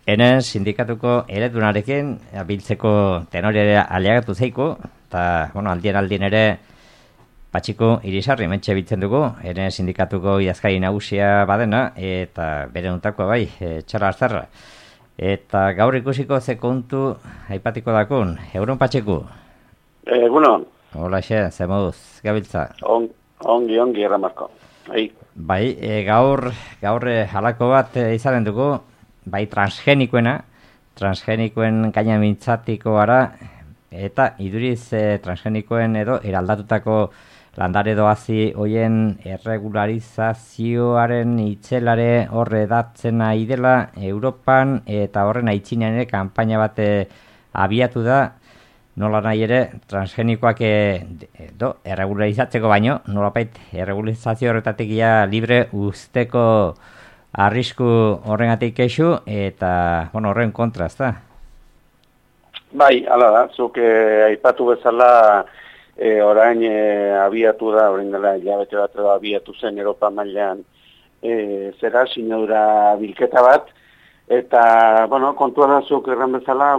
Ene sindikatuko eredunarekin biltzeko tenore aliagatu zeiku, eta, aldien ere Patxiko Irisarri mentxe biltzen dugu, ene sindikatuko idazkari nagusia badena, eta bere nuntako bai, txarra hartzarra. Eta gaur ikusiko ze kontu aipatiko dakun, egunon Patxiku? Egunon. Hola xe, ze moduz, gabiltza? Ongi, Ramarko. Bai, gaur halako bat izanen dugu, bai transgenikoen gaina mintzatiko gara, eta iduriz transgenikoen edo eraldatutako landare doazi hoien erregularizazioaren itzelare horre datzen nahi dela Europan, eta horren aitzinean ere kanpaina bat abiatu da, nola nahi ere transgenikoak erregularizatzeko baino, nolapait erregularizazio horretatik libre usteko arrisku horrengatik kexu, eta horren kontra, ez da? Bai, hala da, zuk aipatu bezala orain abiatu da, orain dela hilabete bat abiatu zen Europa mailan sinadura bilketa bat, eta, kontua da zuk erran bezala,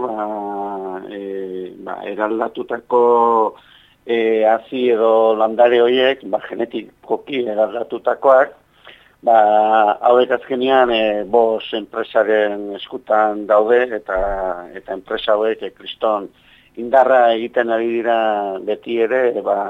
eraldatutako hazi edo landare horiek, genetikoki eraldatutakoak, hauek azkenean bos enpresaren eskutan daude, eta enpresa hauek kriston indarra egiten ari dira beti ere,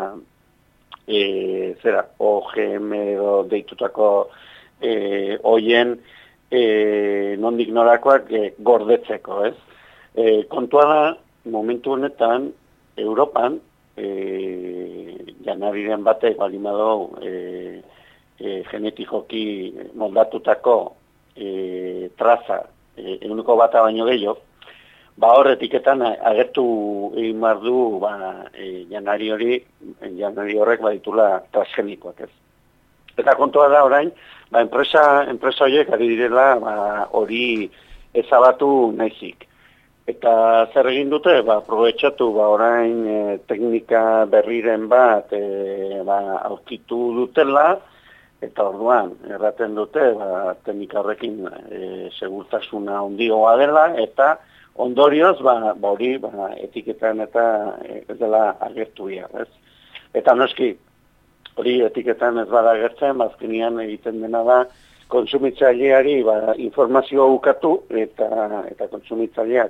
OGM edo deitutako hoien nondik norakoak gordetzeko, ez? Kontua da, momentu honetan, Europan, janariren batek balimado genetikoki moldatutako traza eguneko bata baino gehiago, hor etiketan agertu egin behar du janari horrek baditula transgenikoak, ez. Eta kontua da orain, enpresa horiek ari direla hori ezabatu nahizik. Eta zer egin dute, aprobetxatu orain teknika berriren bat aurkitu dutela, eta orduan, erraten dute, teknika horrekin segurtasuna ondioa dela, eta ondorioz, hori etiketan eta ez dela agertu behar, ez? Eta noski, hori etiketan ez bada agertzen, azkenean egiten dena da, kontsumitzaileari informazioa ukatu, eta kontsumitzaileak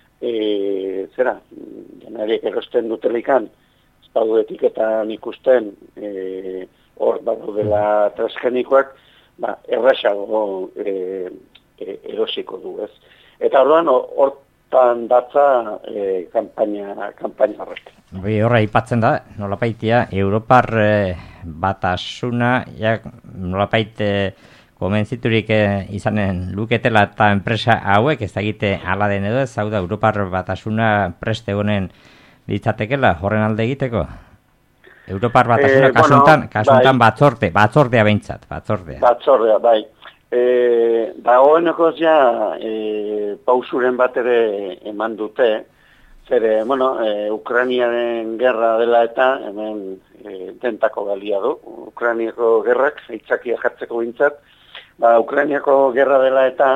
janariek erosten dutelikan, ez badu etiketan ikusten, hor dela transgenikoak, erraxago erosiko du, ez? Eta orduan, hortan datza kampaina horrek. Horra ipatzen da, nolapaitia, Europar batasuna, nolapait konbentziturik izanen luketela eta enpresa hauek, ez da egite ala den edo, ez hau da, Europar batasuna preste honen ditzatekela, horren alde egiteko? Europar batasuna, kasuntan batzordea behintzat, batzordea. Batzordea, bai. Dagoenekoz pausuren bat ere eman dute, zere, Ukrainiaren gerra dela eta hemen dentako galia du. Ukrainiako gerrak, aitzakia jartzeko bintzat, Ukrainiako gerra dela eta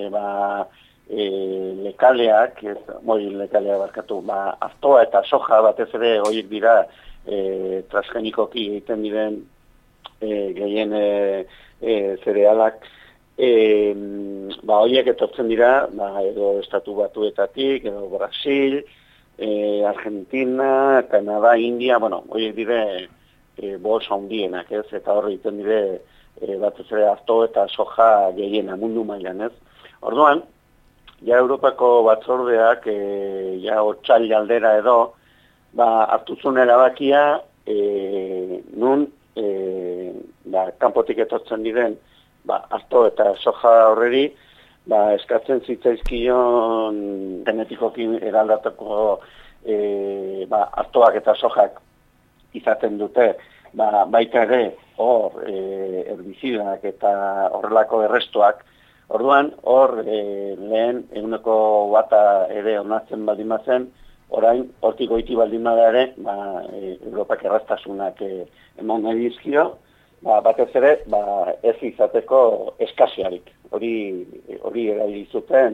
lekaleak barkatu, artoa eta soja batez ere horiek dira transgenikoki egiten diren gehien zerealak, horiek etortzen dira, edo Estatu Batuetatik, edo Brasil, Argentina, Kanada, India, horiek dire bols handienak, ez? Eta horri egiten dire batez ere arto eta soja gehiena mundu mailan, ez? Orduan, Europako batzordeak, otsail aldera edo, hartuzun erabakia, nun, kanpotik etortzen diren, arto eta soja horreri, eskatzen zitzaizkion genetikoki eraldatako artoak eta sojak izaten dute, baita ere hor herbizidak eta horrelako errestoak. Orduan, hor lehen eguneko bata ere onartzen baldin bazen, orain hortik goiti baldin bada ere, Europak erraztasunak eman nahi dizkio, batez ere, ez izateko eskasiarik. Hori erabili zuten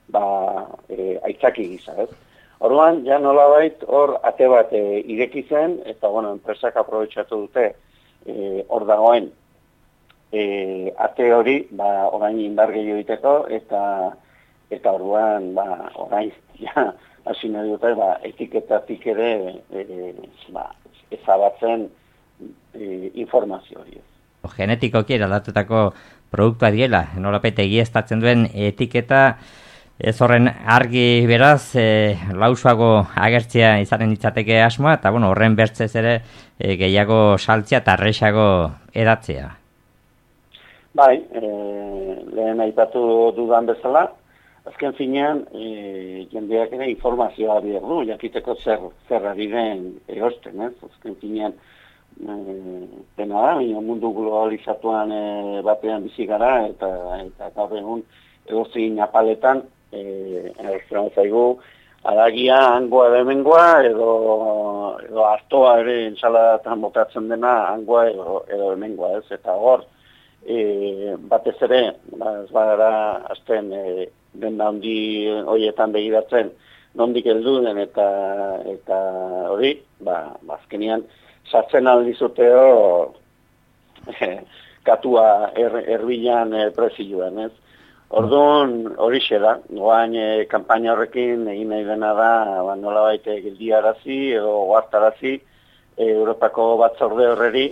aitzaki gisa, ez? Orduan, ja nolabait hor ate bat ireki zen, eta enpresak aprobetxatu dute hor dagoen ate hori, orain indar gehiago egiteko, eta orduan, orain, ja, hasi nahi dute, etiketatik ere, ezabatzen informazio hori. Genetikoki eraldatutako produktua diela, nolapait egiaztatzen duen etiketa, ez horren argi beraz, lausuago agertzea izanen ditzateke asmoa, eta horren bertzez ere gehiago saltzea eta erresago edatzea. Bai, lehen aipatu dudan bezala, azken finean, jendeak ere informazioa behar du, jakiteko zer ari den erosten, ez? Azken finean, dena da, mundu globalizatuan batean bizi gara, eta gaur egun egozein apaletan, ezan zaigu, aragia, hangoa edo hemengoa, edo artoa ere entsaladatan botatzen dena, hangoa edo hemengoa, ez? Eta hor, batez ere, ez bagara azten denda handi horietan begiratzen, nondik heldu den eta hori, azkenian, sartzen aldizuteo katua erbilan prezioan, ez? Orduan horixe da, goain kanpaina horrekin egin nahi dena da, nolabait geldiarazi edo ohartarazi Europako batzorde horreri,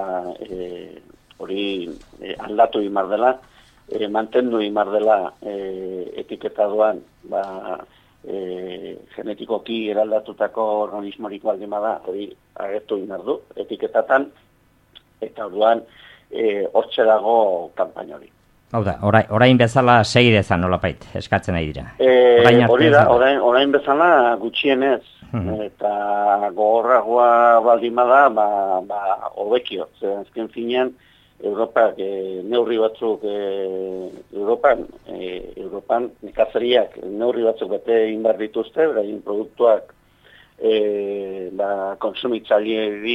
hori aldatu imar dela, mantendu imar dela etiketa duan, genetikoki eraldatutako organismorik baldin bada, hori agertu imar du etiketatan, eta orduan hortxe dago kanpaina hori. Hau da, orain bezala segidezan nolapait, eskatzen nahi dira. Hori da, orain bezala gutxienez, eta gogorragoa baldin bada, hobekio. Azken finean, Europak neurri batzuk, Europan nekazariak neurri batzuk bete inbar dituzte, beraien produktuak konsumitzaileari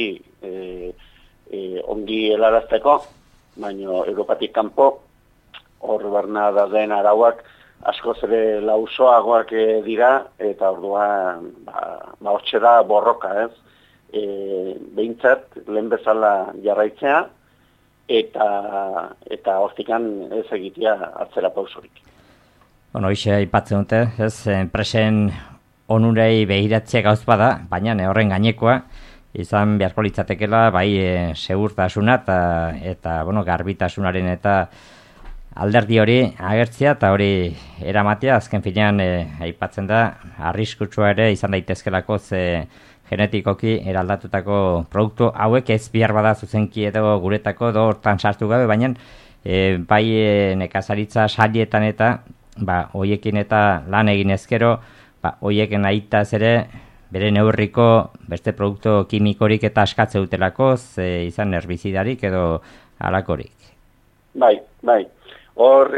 ongi helarazteko, baina Europatik kanpo, hor barna da den arauak askoz ere lausoagoak dira, eta orduan hortxe da borroka, ez? Behintzat, lehen bezala jarraitzea, eta hortikan ez egitea atzera pausorik. Hoxe aipatzen dute, ez? Enpresen onurei behiratzea gauz bada, baina horren gainekoa, izan beharko litzatekela, bai segurtasuna eta garbitasunaren eta alderdi hori agertzea eta hori eramatea, azken finean aipatzen da, arriskutsua ere izan daitezkelako genetikoki eraldatutako produktu hauek ez bihar bada zuzenki edo guretako edo hortan sartu gabe, baina bai nekazaritza saietan eta hoiekin eta lan egin ezkero, hoieken ahitaz ere bere neurriko beste produktu kimikorik eta askatze dutelako, izan herbizidarik edo halakorik. Bai. Hor,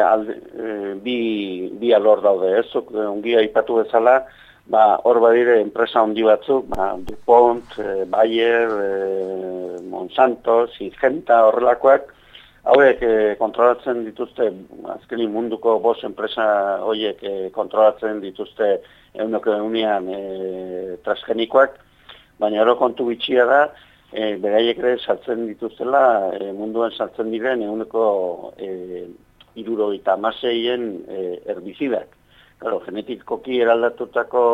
bi alor daude, ez? Ongi aipatu bezala, hor badire enpresa handi batzuk, DuPont, Bayer, Monsanto, Syngenta, horrelakoak, hauek kontrolatzen dituzte, azkenin munduko 5 enpresa horiek kontrolatzen dituzte egunean transgenikoak, baina ero kontu bitxia da, beraiek ere saltzen dituztela, munduan saltzen diren eguneko 76 herbizidak. Claro, genetikoki eraldatutako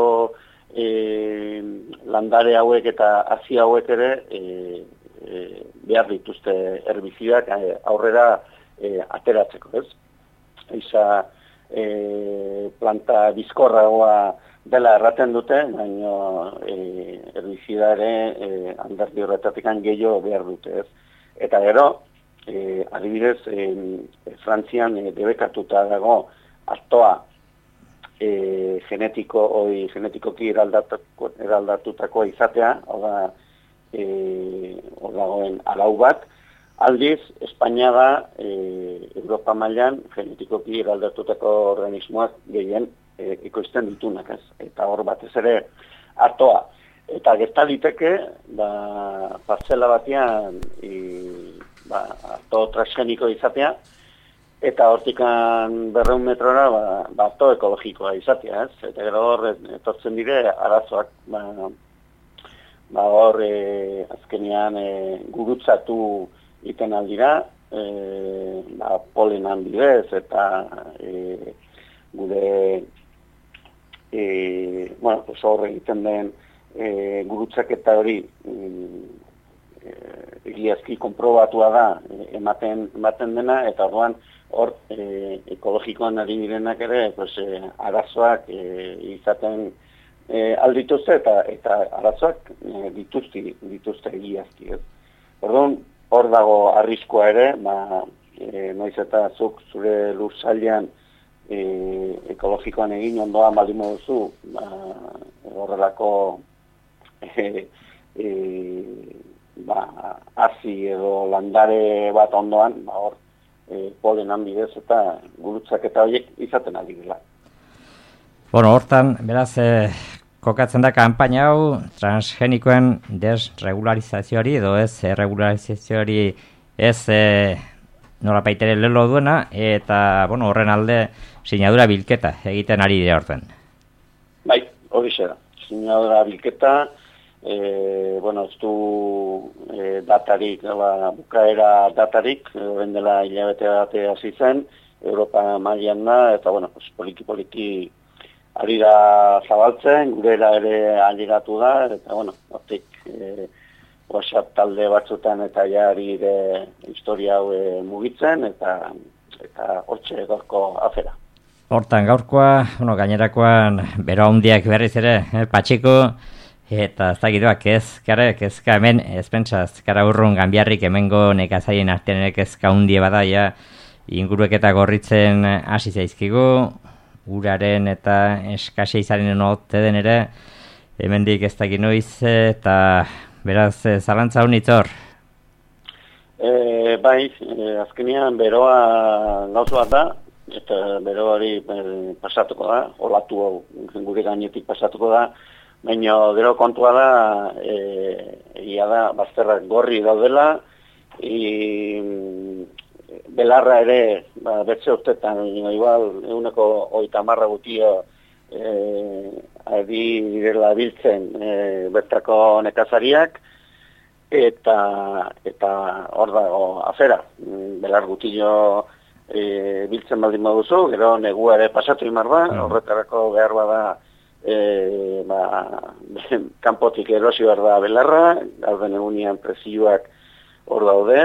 landare hauek eta hazi hauek ere behar dituzte herbizidak aurrera ateratzeko, ez? Eiza planta bizkorragoa dela erraten dute, baina herbizida ere alderdi horretatik gehiago behar dute, ez? Eta gero, adibidez, Frantzian debekatuta dago artoa genetikoki eraldatutako izatea, hor dagoen alau bat, aldiz, Espainia da Europa mailan genetikoki eraldatutako organismoak gehien ekoizten ditunak, ez? Eta hor batez ere artoa. Eta gerta liteke, partzela batean arto transgeniko izatea, eta hortikan 200 metrora arto ekologikoa izatea, ez? Eta gero hor etortzen dire arazoak, hor azkenean gurutzatu iten aldira, polenan bidez eta gure hor egiten den gurutzaketa hori egiazki konprobatua da ematen dena, eta orduan hor ekologikoan ari direnak ere arazoak izaten aldituzte eta arazoak dituzte egiazki. Orduan hor dago arriskua ere, noiz eta zuk zure lursailean ekologikoan egin ondoan baldin moduzu, horrelako hasi edo landare bat ondoan, hor polenan bidez eta gurutzaketa horiek izaten ari dira. Bueno, hortan, beraz, kokatzen da kanpaina hau transgenikoen desregularizazioari edo ez regularizazioari ez norapaitere lelo duena, eta horren alde sinadura bilketa egiten ari dira horten. Bai, hori da. Sinadura bilketa, ez du datarik, bukaera datarik, horren dela hilabete bate hasi zen, Europa mailan da, eta poliki ari da zabaltzen, gurera ere aldiratu da, eta hortik WhatsApp talde batzutan eta jari historia hau mugitzen, eta hortxe gaurko afera. Hortan gaurkoa, gainerakoan bero handiak berriz ere, Patxiko, eta ez dakituak kezka hemen, ez pentsa, ezkara urrun ganbiarrik hemengo nekazaien artean ere kezka hundie bada, inguruek eta gorritzen hasi zaizkigu, uraren eta eskasia izanen ote den ere, hemendik ez dakit noiz, eta beraz, zalantza honitz hor? Bai, azkenean beroa gauza bat da, eta bero hori pasatuko da, olatu gure gainetik pasatuko da, baina gero kontua da, egia da, bazterrak gorri daudela, belarra ere, bertze urtetan, igual, 130 gutio ari direla biltzen bertako nekazariak, eta hor dago afera, belar gutio biltzen baldin baduzu, gero negua ere pasatu imar da, horretarako behar bada kanpotik erosi behar da belarra, gauden egunean presioak hor daude,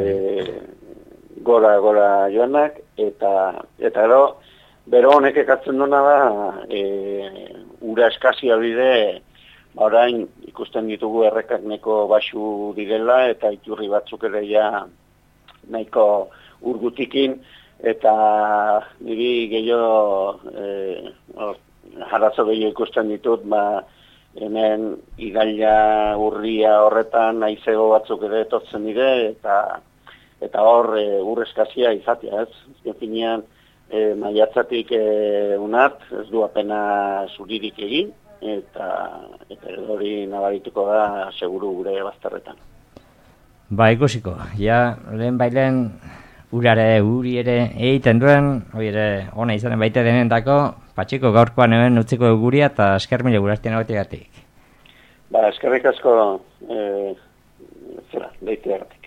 gora joanak, eta gero, bero honek ekartzen duna da, ura eskazia bide, orain ikusten ditugu errekak neko baxu direla, eta iturri batzuk ere nahiko urgutikin, eta niri gehiago, jarazo gehiago ikusten ditut, hemen igaila urria horretan naizego batzuk ere etortzen dire, eta hor ur eskazia izatea, ez? Finean, maiatzatik unat, ez du apena zuririk egin, eta hori nabarituko da seguru gure bazterretan. Ikusiko, lehen bailen uri ere egiten duen, hori ere ona izanen baita denendako, Patxiko gaurkoan hemen utziko guria eta esker mila gurartien agotiagatik. Eskerrik asko, deitu erratik.